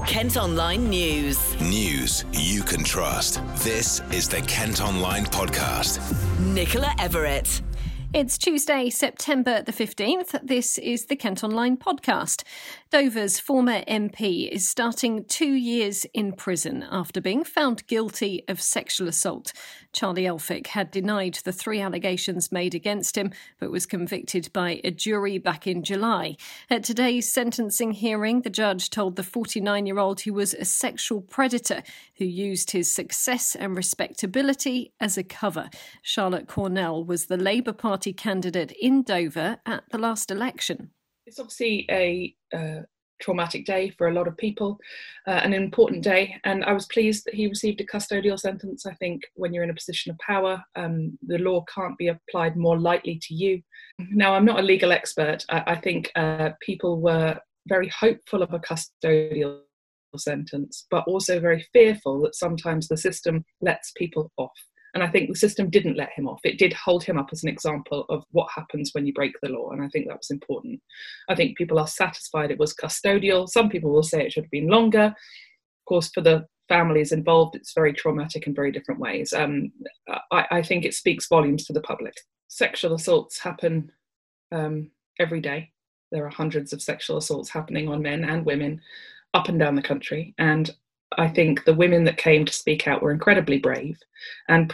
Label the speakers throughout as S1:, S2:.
S1: Kent Online News.
S2: News you can trust. This is the Kent Online Podcast.
S1: Nicola Everett.
S3: It's Tuesday, September the 15th. This is the Kent Online Podcast. Dover's former MP is starting 2 years in prison after being found guilty of sexual assault. Charlie Elphicke had denied the 3 allegations made against him, but was convicted by a jury back in July. At today's sentencing hearing, the judge told the 49-year-old he was a sexual predator who used his success and respectability as a cover. Charlotte Cornell was the Labour Party candidate in Dover at the last election.
S4: It's obviously a traumatic day for a lot of people, an important day, and I was pleased that he received a custodial sentence. I think when you're in a position of power, the law can't be applied more lightly to you. Now, I'm not a legal expert. I think people were very hopeful of a custodial sentence, but also very fearful that sometimes the system lets people off. And I think the system didn't let him off. It did hold him up as an example of what happens when you break the law. And I think that was important. I think people are satisfied it was custodial. Some people will say it should have been longer. Of course, for the families involved, it's very traumatic in very different ways. I think it speaks volumes to the public. Sexual assaults happen every day. There are hundreds of sexual assaults happening on men and women up and down the country. And I think the women that came to speak out were incredibly brave, and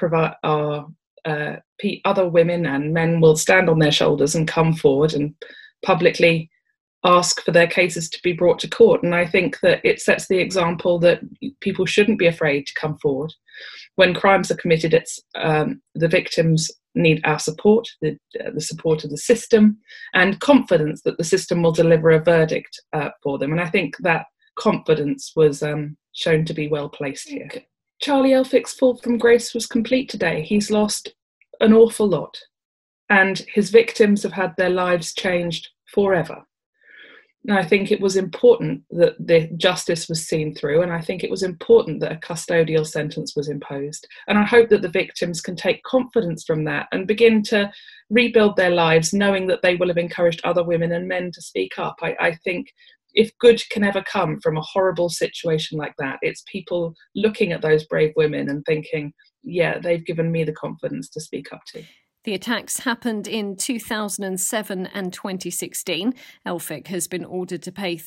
S4: other women and men will stand on their shoulders and come forward and publicly ask for their cases to be brought to court. And I think that it sets the example that people shouldn't be afraid to come forward. When crimes are committed, the victims need our support, the support of the system, and confidence that the system will deliver a verdict for them. And I think that confidence was shown to be well placed here. Charlie Elphicke's fall from grace was complete today. He's lost an awful lot, and his victims have had their lives changed forever. And I think it was important that the justice was seen through, and I think it was important that a custodial sentence was imposed. And I hope that the victims can take confidence from that and begin to rebuild their lives, knowing that they will have encouraged other women and men to speak up. I think if good can ever come from a horrible situation like that, it's people looking at those brave women and thinking, yeah, they've given me the confidence to speak up to.
S3: The attacks happened in 2007 and 2016. Elphicke has been ordered to pay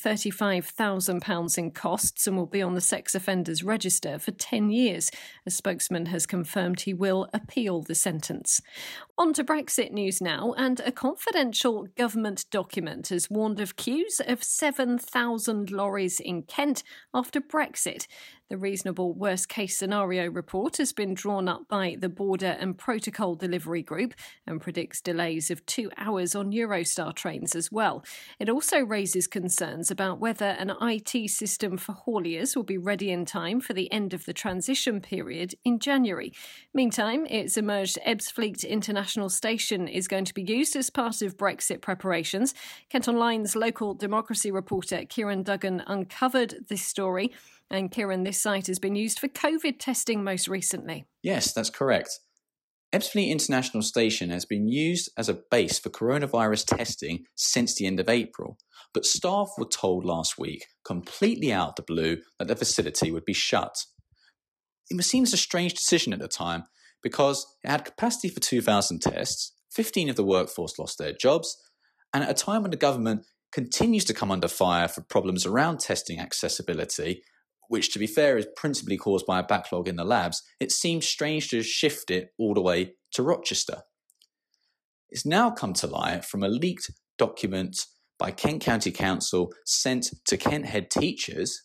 S3: £35,000 in costs and will be on the sex offenders register for 10 years. A spokesman has confirmed he will appeal the sentence. On to Brexit news now, and a confidential government document has warned of queues of 7,000 lorries in Kent after Brexit. The reasonable worst-case scenario report has been drawn up by the Border and Protocol Delivery Group and predicts delays of 2 hours on Eurostar trains as well. It also raises concerns about whether an IT system for hauliers will be ready in time for the end of the transition period in January. Meantime, it's emerged Ebbsfleet International Station is going to be used as part of Brexit preparations. Kent Online's local democracy reporter Kieran Duggan uncovered this story. And Kieran, this site has been used for COVID testing most recently.
S5: Yes, that's correct. Ebbsfleet International Station has been used as a base for coronavirus testing since the end of April, but staff were told last week, completely out of the blue, that the facility would be shut. It was seen as a strange decision at the time because it had capacity for 2,000 tests, 15 of the workforce lost their jobs, and at a time when the government continues to come under fire for problems around testing accessibility, which, to be fair, is principally caused by a backlog in the labs, it seems strange to shift it all the way to Rochester. It's now come to light from a leaked document by Kent County Council sent to Kent head teachers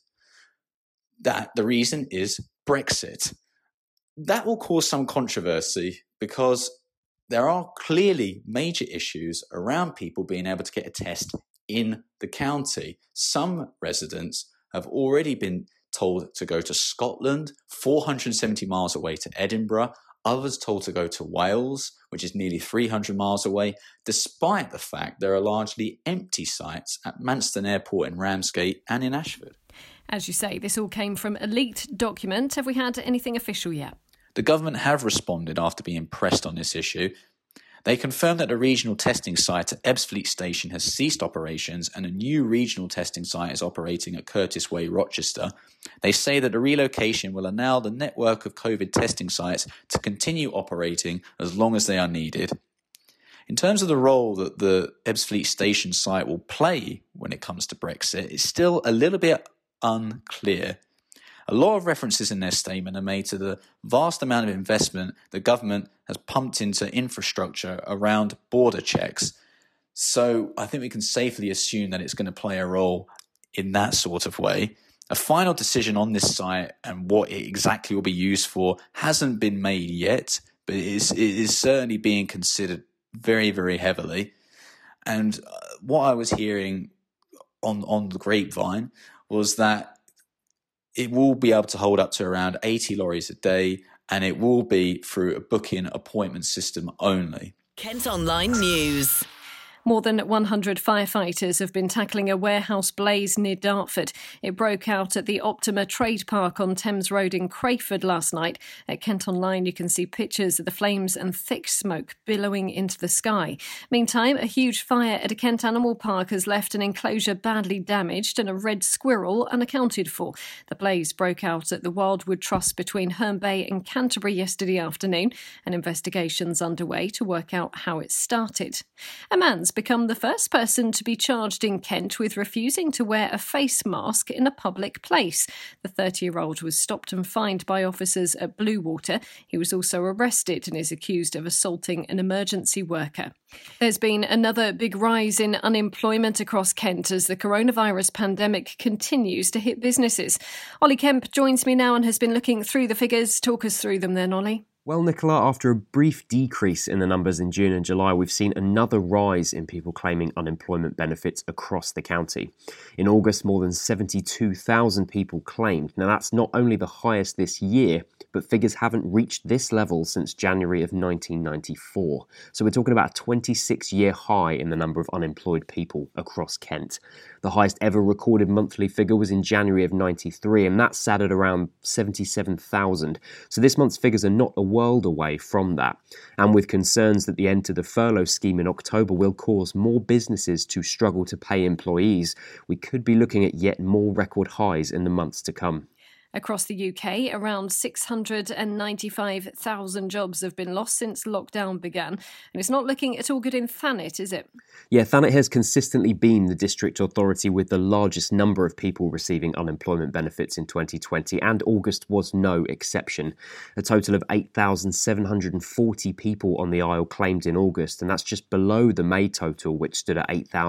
S5: that the reason is Brexit. That will cause some controversy because there are clearly major issues around people being able to get a test in the county. Some residents have already been told to go to Scotland, 470 miles away to Edinburgh, others told to go to Wales, which is nearly 300 miles away, despite the fact there are largely empty sites at Manston Airport in Ramsgate and in Ashford.
S3: As you say, this all came from a leaked document. Have we had anything official yet?
S5: The government have responded after being pressed on this issue. They confirmed that the regional testing site at Ebbsfleet Station has ceased operations and a new regional testing site is operating at Curtis Way, Rochester. They say that the relocation will allow the network of COVID testing sites to continue operating as long as they are needed. In terms of the role that the Ebbsfleet Station site will play when it comes to Brexit, it's still a little bit unclear. A lot of references in their statement are made to the vast amount of investment the government has pumped into infrastructure around border checks. So I think we can safely assume that it's going to play a role in that sort of way. A final decision on this site and what it exactly will be used for hasn't been made yet, but it is certainly being considered very, very heavily. And what I was hearing on the grapevine was that it will be able to hold up to around 80 lorries a day, and it will be through a booking appointment system only.
S1: Kent Online News.
S3: More than 100 firefighters have been tackling a warehouse blaze near Dartford. It broke out at the Optima Trade Park on Thames Road in Crayford last night. At Kent Online, you can see pictures of the flames and thick smoke billowing into the sky. Meantime, a huge fire at a Kent Animal Park has left an enclosure badly damaged and a red squirrel unaccounted for. The blaze broke out at the Wildwood Trust between Herne Bay and Canterbury yesterday afternoon, and investigations underway to work out how it started. A man's become the first person to be charged in Kent with refusing to wear a face mask in a public place. The 30-year-old was stopped and fined by officers at Bluewater. He was also arrested and is accused of assaulting an emergency worker. There's been another big rise in unemployment across Kent as the coronavirus pandemic continues to hit businesses. Ollie Kemp joins me now and has been looking through the figures. Talk us through them then, Ollie.
S6: Well, Nicola, after a brief decrease in the numbers in June and July, we've seen another rise in people claiming unemployment benefits across the county. In August, more than 72,000 people claimed. Now, that's not only the highest this year, but figures haven't reached this level since January of 1994. So we're talking about a 26-year high in the number of unemployed people across Kent. The highest ever recorded monthly figure was in January of 93, and that sat at around 77,000. So this month's figures are not a world away from that. And with concerns that the end to the furlough scheme in October will cause more businesses to struggle to pay employees, we could be looking at yet more record highs in the months to come.
S3: Across the UK, around 695,000 jobs have been lost since lockdown began. And it's not looking at all good in Thanet, is it?
S6: Yeah, Thanet has consistently been the district authority with the largest number of people receiving unemployment benefits in 2020, and August was no exception. A total of 8,740 people on the Isle claimed in August, and that's just below the May total, which stood at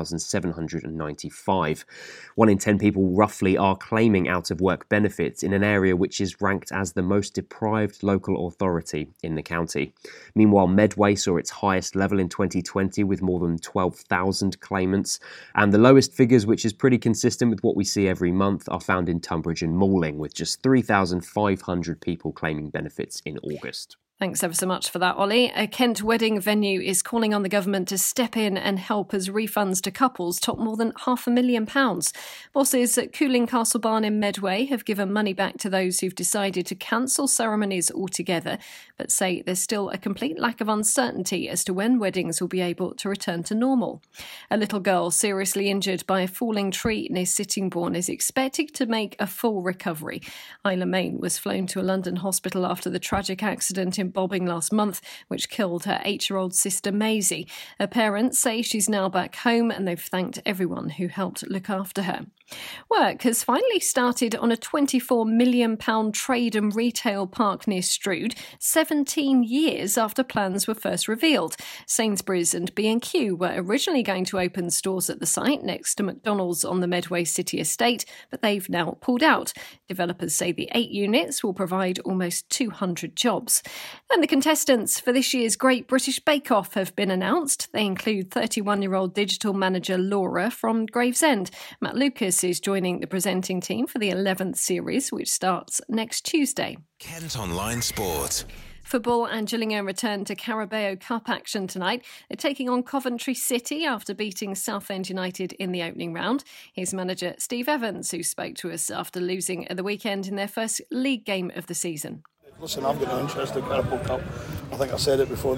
S6: 8,795. 1 in 10 people roughly are claiming out-of-work benefits in an area which is ranked as the most deprived local authority in the county. Meanwhile, Medway saw its highest level in 2020 with more than 12,000 claimants, and the lowest figures, which is pretty consistent with what we see every month, are found in Tunbridge and Malling, with just 3,500 people claiming benefits in August.
S3: Thanks ever so much for that, Ollie. A Kent wedding venue is calling on the government to step in and help as refunds to couples top more than £500,000. Bosses at Cooling Castle Barn in Medway have given money back to those who've decided to cancel ceremonies altogether, but say there's still a complete lack of uncertainty as to when weddings will be able to return to normal. A little girl seriously injured by a falling tree near Sittingbourne is expected to make a full recovery. Isla Main was flown to a London hospital after the tragic accident in Bobbing last month, which killed her 8-year-old sister Maisie. Her parents say she's now back home and they've thanked everyone who helped look after her. Work has finally started on a £24 million trade and retail park near Strood, 17 years after plans were first revealed. Sainsbury's and B&Q were originally going to open stores at the site next to McDonald's on the Medway City estate, but they've now pulled out. Developers say the 8 units will provide almost 200 jobs. And the contestants for this year's Great British Bake Off have been announced. They include 31-year-old digital manager Laura from Gravesend. Matt Lucas is joining the presenting team for the 11th series, which starts next Tuesday.
S2: Kent Online Sport.
S3: Football and Gillingham return to Carabao Cup action tonight. They're taking on Coventry City after beating Southend United in the opening round. Here's manager Steve Evans, who spoke to us after losing at the weekend in their first league game of the season.
S7: Listen, I've got no interest in Carabao Cup. I think I said it before the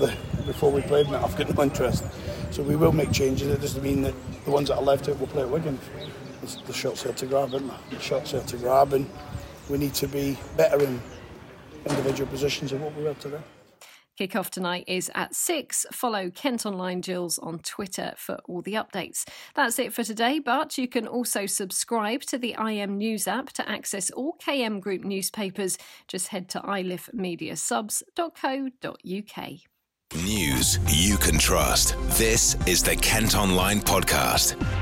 S7: before we played, and I've got no interest. So we will make changes. It doesn't mean that the ones that are left out will play at Wigan. The shot's there to grab, isn't it? The shot's there to grab, and we need to be better in individual positions than what we were today.
S3: Kick-off tonight is at 6. Follow Kent Online Gills on Twitter for all the updates. That's it for today, but you can also subscribe to the IM News app to access all KM Group newspapers. Just head to ilifmediasubs.co.uk.
S2: News you can trust. This is the Kent Online Podcast.